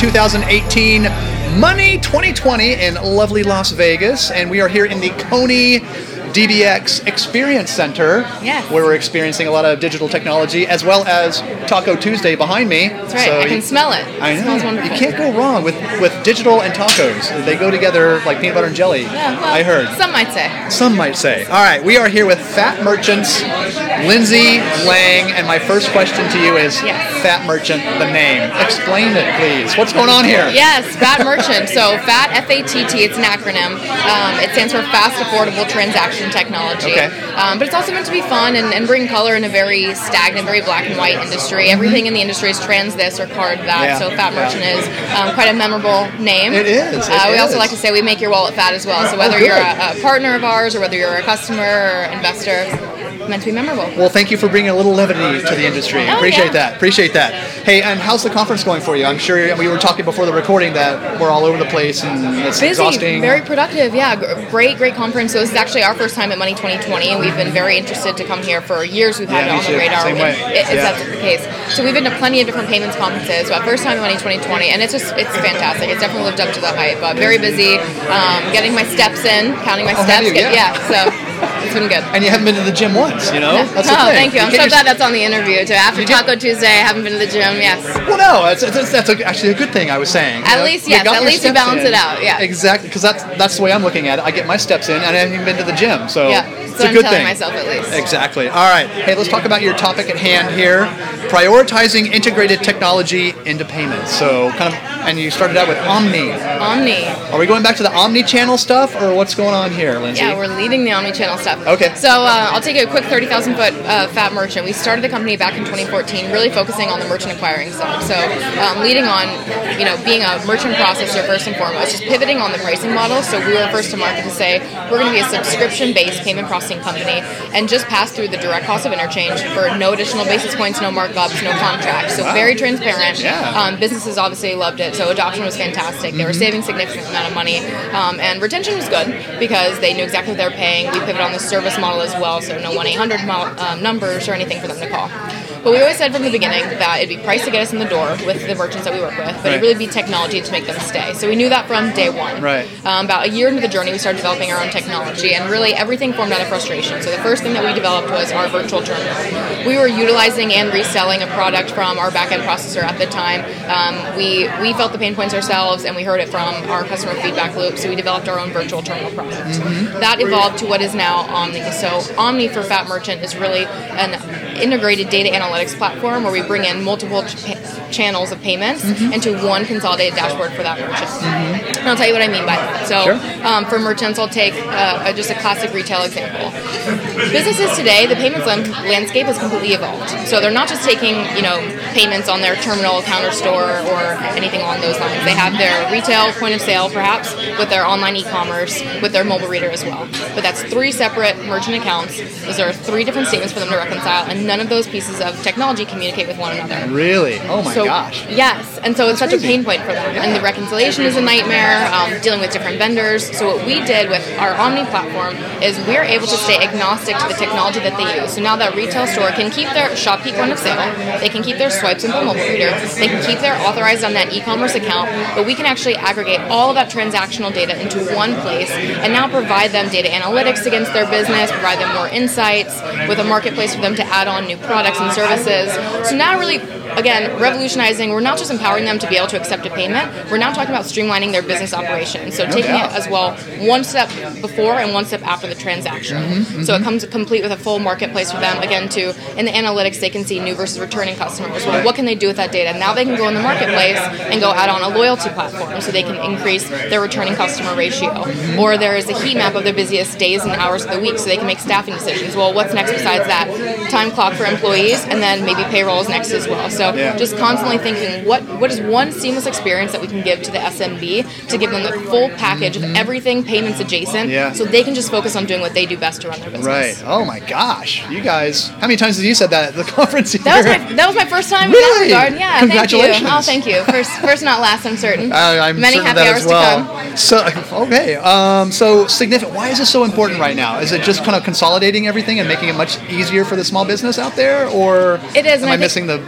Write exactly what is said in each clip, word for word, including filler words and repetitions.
two thousand eighteen Money twenty twenty in lovely Las Vegas, and we are here in the Coney D B X Experience Center, yes. where we're experiencing a lot of digital technology, as well as Taco Tuesday behind me. That's right. So I you, can smell it. I It know. smells wonderful. You can't go wrong with, with digital and tacos. They go together like peanut butter and jelly. Yeah, well, I heard. Some might say. Some might say. All right, we are here with Fat Merchants, Lindsay Lang, and my first question to you is yes. Fat Merchant, the name. Explain it, please. What's going on here? Yes, Fat Merchant. So FAT, F A T T, it's an acronym. Um, it stands for Fast Affordable Transaction Technology. Okay. Um, but it's also meant to be fun and, and bring color in a very stagnant, very black and white industry. Everything in the industry is trans this or card that. Yeah. So Fat Merchant is um, quite a memorable name. It is. It uh, we is. also like to say we make your wallet fat as well. So whether oh, you're a, a partner of ours or whether you're a customer or investor, meant to be memorable. Well, thank you for bringing a little levity to the industry. Oh, Appreciate yeah. that. Appreciate that. Hey, and how's the conference going for you? I'm sure we were talking before the recording that we're all over the place and it's Busy, exhausting. very productive. Yeah, g- great, great conference. So this is actually our first time at Money twenty twenty, and we've been very interested to come here for years. We've had Yeah, it me on the too. radar. Same way. It, it's Yeah. that's the case. So we've been to plenty of different payments conferences. So our first time at Money twenty twenty, and it's just it's fantastic. It's definitely lived up to the hype. Uh, very busy, um, getting my steps in, counting my Oh, have steps. you? Get- Yeah. yeah, so it's been good. And you haven't been to the gym once, you know? That's the oh, thing. thank you. I'm get so your- glad that's on the interview too. After You get- Taco Tuesday, I haven't been to the gym. Yes. Well, no, that's, that's, that's a, actually a good thing, I was saying. You At know? least, You yes, got at your least you steps balance in. it out, yeah. Exactly, because that's, that's the way I'm looking at it. I get my steps in, and I haven't even been to the gym, so Yeah, it's so a I'm good telling thing. myself at least. Exactly. All right. Hey, let's talk about your topic at hand here. Prioritizing integrated technology into payments. So kind of, and you started out with Omni. Omni. Are we going back to the Omni-channel stuff, or what's going on here, Lindsay? Yeah, we're leading the omni-channel stuff. Okay. So uh, I'll take a quick thirty thousand foot uh, Fat Merchant. We started the company back in twenty fourteen, really focusing on the merchant acquiring side. So um, leading on, you know, being a merchant processor first and foremost, just pivoting on the pricing model. So we were first to market to say we're going to be a subscription-based payment processing company and just pass through the direct cost of interchange for no additional basis points, no markups, no contracts. So Wow. very transparent. Yeah. Um, businesses obviously loved it. So adoption was fantastic. They were saving significant amount of money, um, and retention was good because they knew exactly what they were paying. We pivoted on the service model as well, so no one eight hundred mo- um, numbers or anything for them to call. But we always said from the beginning that it'd be price to get us in the door with the merchants that we work with, but Right. it'd really be technology to make them stay. So we knew that from day one. Right. Um, about a year into the journey, we started developing our own technology, and really everything formed out of frustration. So the first thing that we developed was our virtual terminal. We were utilizing and reselling a product from our back-end processor at the time. Um, we we felt the pain points ourselves, and we heard it from our customer feedback loop, so we developed our own virtual terminal product. That evolved to what is now Omni. So Omni for Fat Merchant is really an integrated data analytics platform where we bring in multiple ch- channels of payments into one consolidated dashboard for that merchant. And I'll tell you what I mean by that. So Sure. um, for merchants, I'll take uh, just a classic retail example. Businesses today, the payments lan- landscape has completely evolved. So they're not just taking, you know, payments on their terminal, counter store, or anything along those lines. They have their retail point of sale, perhaps, with their online e-commerce, with their mobile reader as well. But that's three separate merchant accounts. Those are three different statements for them to reconcile, and none of those pieces of technology communicate with one another. Really? Oh my So, gosh. Yes, and so it's such crazy. a pain point for them. And the reconciliation is a nightmare, um, dealing with different vendors. So what we did with our Omni platform is we're able to stay agnostic to the technology that they use. So now that retail store can keep their ShopKeep point of sale, they can keep their swipes in the mobile reader, they can keep their authorized on that e-commerce account, but we can actually aggregate all of that transactional data into one place and now provide them data analytics against their business, provide them more insights with a marketplace for them to add on new products and services. So now really, again, revolutionizing, we're not just empowering them to be able to accept a payment, we're now talking about streamlining their business operations. So taking doubt. it as well one step before and one step after the transaction. So it comes complete with a full marketplace for them, again, to, in the analytics, they can see new versus returning customers. Well, what can they do with that data? Now they can go in the marketplace and go add on a loyalty platform so they can increase their returning customer ratio. Or there is a heat map of their busiest days and hours of the week so they can make staffing decisions. Well, what's next besides that? Time clock for employees, and then maybe payroll is next as well. So Yeah. just constantly thinking, what what is one seamless experience that we can give to the S M B to give them the full package of everything payments adjacent, Yeah. so they can just focus on doing what they do best to run their business. Right. Oh my gosh. You guys, how many times have you said that at the conference here? That was my that was my first time Really? in that regard. Yeah, Congratulations. Thank you. Oh, thank you. First, first not last. I'm certain. Uh, I'm Many certain of happy that hours as well. to come. So okay, um, so significant. Why is this so important right now? Is it just kind of consolidating everything and making it much easier for the small business out there, or It is, and am I I think- missing the boat here?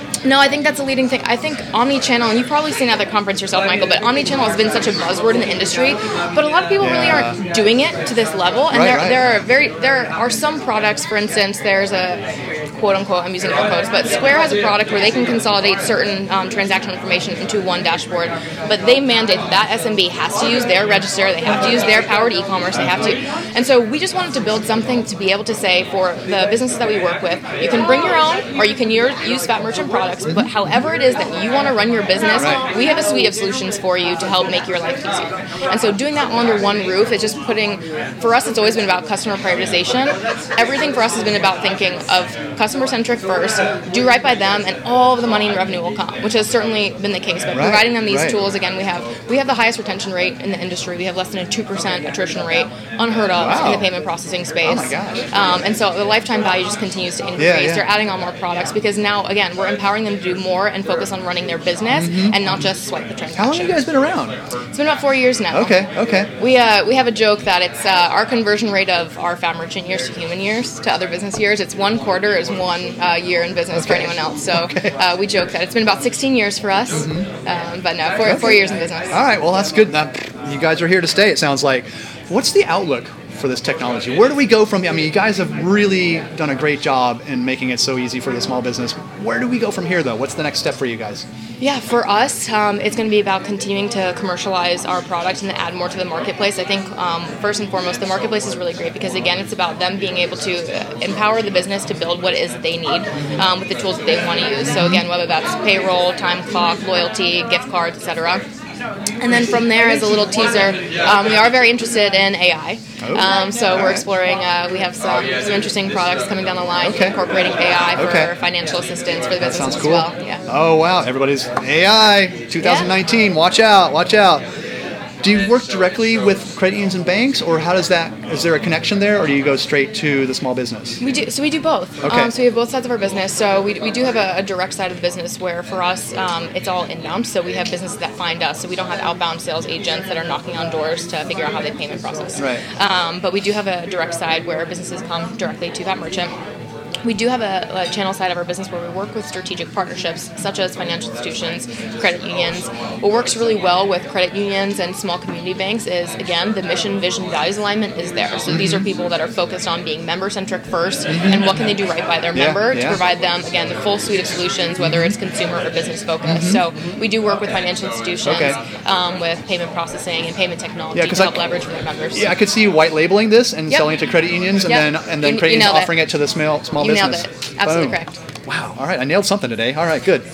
No, I think that's a leading thing. I think omni-channel, and you've probably seen at the conference yourself, Michael, but omni-channel has been such a buzzword in the industry, but a lot of people Yeah. really aren't doing it to this level. And Right, there, right. there are very, there are some products. For instance, there's a quote unquote, I'm using air quotes, but Square has a product where they can consolidate certain um, transaction information into one dashboard, but they mandate that S M B has to use their register, they have to use their powered e-commerce, they have to, and so we just wanted to build something to be able to say for the businesses that we work with, you can bring your own, or you can use, use Fat Merchant products, but however it is that you want to run your business, Right. we have a suite of solutions for you to help make your life easier. And so doing that all under one roof is just putting, for us it's always been about customer prioritization. Everything for us has been about thinking of customer centric first, do right by them, and all of the money and revenue will come, which has certainly been the case. But Right, providing them these right. tools, again, we have we have the highest retention rate in the industry. We have less than a two percent attrition rate, unheard of Wow. in the payment processing space. Oh my gosh. Um, and so the lifetime value just continues to increase. Yeah, yeah. They're adding on more products because now, again, we're empowering them to do more and focus on running their business and not just swipe the transaction. How long have you guys been around? It's been about four years now. Okay, okay. We uh, we have a joke that it's uh, our conversion rate of our Fat Merchant years to human years to other business years. It's one quarter is one uh, year in business for Okay. anyone else. So Okay. uh, we joke that it's been about sixteen years for us, um, but no, four, four years in business. All right, well, that's good. Now, you guys are here to stay, it sounds like. What's the outlook for this technology? Where do we go from? I mean, you guys have really done a great job in making it so easy for the small business. Where do we go from here, though? What's the next step for you guys? Yeah, for us, um, it's going to be about continuing to commercialize our product and add more to the marketplace. I think um, first and foremost, the marketplace is really great because, again, it's about them being able to uh, empower the business to build what it is that they need um, with the tools that they want to use. So, again, whether that's payroll, time clock, loyalty, gift cards, et cetera. And then from there, as a little teaser, um, we are very interested in A I. Um, so we're exploring. Uh, we have some, some interesting products coming down the line, Okay. incorporating A I for Okay. financial assistance for the That business sounds as cool. well. Yeah. Oh, wow. Everybody's A I twenty nineteen. Watch out. Watch out. Do you work directly with credit unions and banks, or how does that, is there a connection there, or do you go straight to the small business? We do. So we do both. Okay. Um, so we have both sides of our business. So we, we do have a, a direct side of the business where for us um, it's all inbound. So we have businesses that find us. So we don't have outbound sales agents that are knocking on doors to figure out how they payment process. Right. Um, but we do have a direct side where businesses come directly to that merchant. We do have a, a channel side of our business where we work with strategic partnerships, such as financial institutions, credit unions. What works really well with credit unions and small community banks is, again, the mission, vision, values alignment is there. So these are people that are focused on being member-centric first, and what can they do right by their Yeah, member yeah. to provide them, again, the full suite of solutions, whether it's consumer or business focused. So we do work with financial institutions Okay. um, with payment processing and payment technology Yeah, to 'cause help I- leverage for their members. Yeah, I could see you white labeling this and Yep. selling it to credit unions, and Yep. then and then You- credit you unions nailed it. offering it to the small small You nailed business. it. Absolutely Boom. correct. Wow. All right, I nailed something today. All right, good.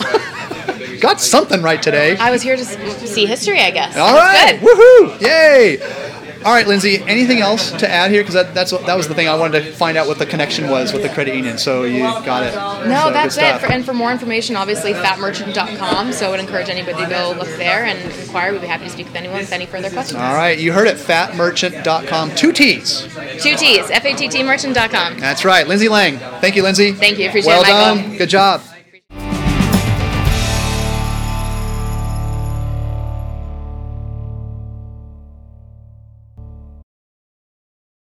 Got something right today. I was here to s- see history, I guess. All That's right. good. Woohoo! Yay! All right, Lindsay. Anything else to add here? Because that, that's that was the thing I wanted to find out what the connection was with the credit union. So you got it. No, So, that's good it. stuff. For, and for more information, obviously, fat merchant dot com. So I would encourage anybody to go look there and inquire. We'd be happy to speak with anyone with any further questions. All right, you heard it. fat merchant dot com. Two T's. Two T's, F A T T merchant dot com. That's right. Lindsay Lang. Thank you, Lindsay. Thank you. Appreciate well it, Michael. done. Good job.